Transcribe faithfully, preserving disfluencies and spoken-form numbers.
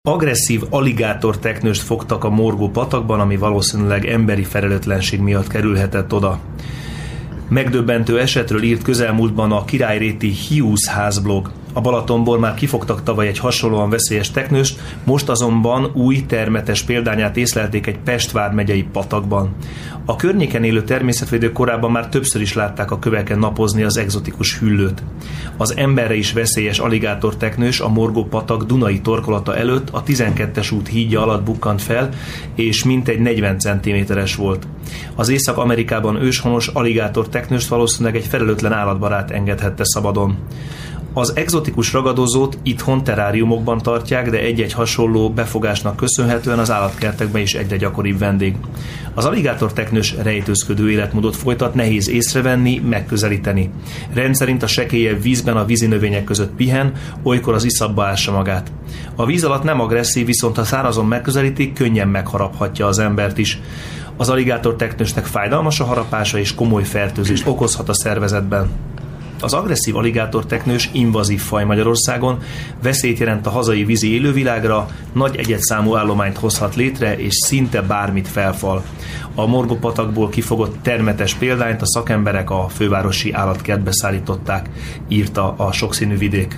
Agresszív aligátorteknőst fogtak a Morgó patakban, ami valószínűleg emberi felelőtlenség miatt kerülhetett oda. Megdöbbentő esetről írt közelmúltban a királyréti Hiusz házblog. A Balatonból már kifogtak tavaly egy hasonlóan veszélyes teknőst, most azonban új termetes példányát észlelték egy Pest vármegyei patakban. A környéken élő természetvédők korábban már többször is látták a köveken napozni az egzotikus hüllőt. Az emberre is veszélyes aligátorteknős a Morgó patak Dunai torkolata előtt a tizenkettes út hídja alatt bukkant fel, és mintegy negyven centiméteres volt. Az Észak-Amerikában őshonos aligátorteknőst valószínűleg egy felelőtlen állatbarát engedhette szabadon. Az egzotikus ragadozót itthon teráriumokban tartják, de egy-egy hasonló befogásnak köszönhetően az állatkertekben is egyre gyakoribb vendég. Az aligátorteknős rejtőzködő életmódot folytat, nehéz észrevenni, megközelíteni. Rendszerint a sekélyebb vízben a vízinövények között pihen, olykor az iszapba ássa magát. A víz alatt nem agresszív, viszont ha szárazon megközelítik, könnyen megharaphatja az embert is. Az aligátorteknősnek fájdalmas a harapása és komoly fertőzést okozhat a szervezetben. Az agresszív aligátorteknős invazív faj Magyarországon, veszélyt jelent a hazai vízi élővilágra, nagy egyedszámú állományt hozhat létre, és szinte bármit felfal. A Morgó patakból kifogott termetes példányt a szakemberek a fővárosi állatkertbe szállították, írta a Sokszínű Vidék.